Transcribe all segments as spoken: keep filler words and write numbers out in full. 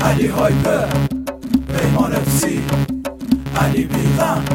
علی هایپر، پیمان افسی، علی بیغم.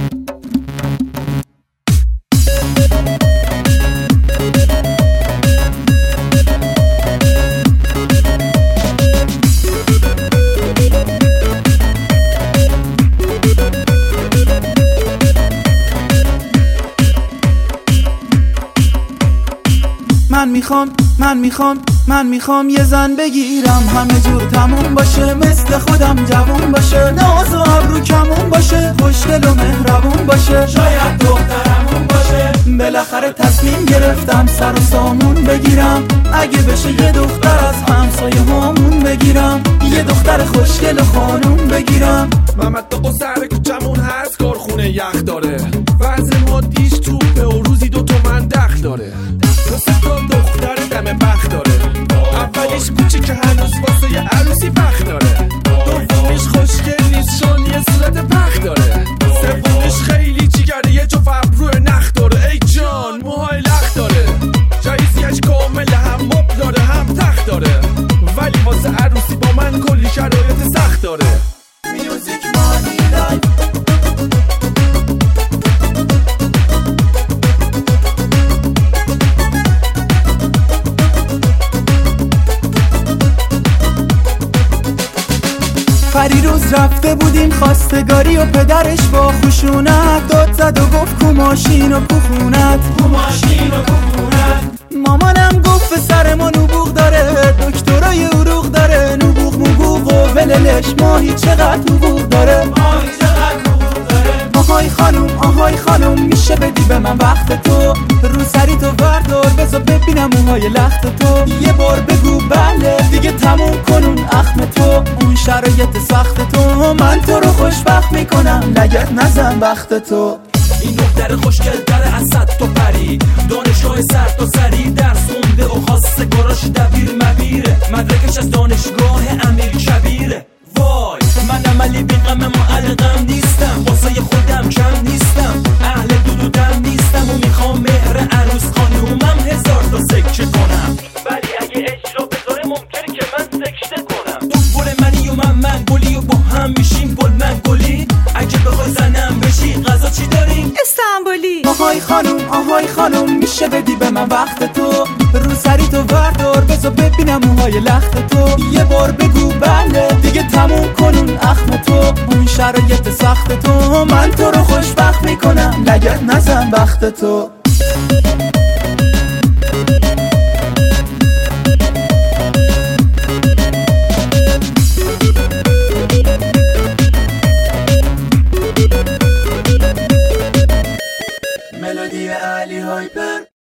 من میخوام من میخوام من میخوام یه زن بگیرم همه جور تموم باشه، مثل خودم جوون باشه، ناز و ابرو کمون باشه، خوشگل و مهربون باشه، شاید دخترمون باشه. بالاخره تصمیم گرفتم سر و سامون بگیرم، اگه بشه یه دختر از همسایه هامون بگیرم، یه دختر خوشگل و خانوم بگیرم. محمد داغ سر کوچمون هست، کارخونه یخ داره، وضع مادیش توپه و روزی دو تومن دخل داره، دو سه تا دختر دم بخت داره، اولیش کوچیک هنوز واسه یه عروسی بخت داره، دومیش خوشگل نیست چون یه صورت پخت داره، سومیش خیلی جیگره یه جفت ابروی نخ داره، ای جان موهای لخت داره، جایزیش کامل هم مبل داره هم تخت داره، ولی واسه عروسی با من کلی شرایط سخت داره. میوزیک مانی لایف. پریروز رفته بودیم خواستگاری و پدرش با خشونت داد زد و گفت کو ماشین و کو خونت، کو ماشین و کو خونت. مامانم گفت پسرمون نبوغ داره، دکترای عروق داره، نبوغ مبوغ و وللش ماهی چقدر نبوغ داره، ماهی چقدر نبوغ داره. آهای خانوم آهای خانوم میشه بدی به من وقت تو، رو سری تو بردار بذار ببینم موهای لخت تو، یه بار بگو بله دیگه تموم کنون اخم تو، اون شرایط سخت تو من تو رو خوشبخت میکنم، لگت نزن وقت تو. این دختر خوشگل داره از صد تا پری، دانشگاه سر تا سری درس خونده و خواسته گاراژ دبیر مبیره، مدرکش از دانشگاه امیر کبیره. وای من علی بیغم معلقم نیستم، واسه خودم کم نیستم، اهل دودودم نیستم و میخوام مهر عروس خانومم هزار تا سکه کنم، ولی اگه اجرا بذاره ممکنه که من سکته کنم. تو گل منی و من من گلی و با هم میشیم گل من گلی، اگه بخوای زنم بشی غذا چی داریم؟ استانبولی. آهای خانوم آهای خانوم میشه بدی به من وقت تو، رو سری تو بردار بذار ببینم موهای لخت تو، یه بار بگو بله دیگه تموم کنون اخم تو، اون شرایط سخت تو من تو رو خوشبخت میکنم، لگت نزن وقت تو. ملودی علی هایپر.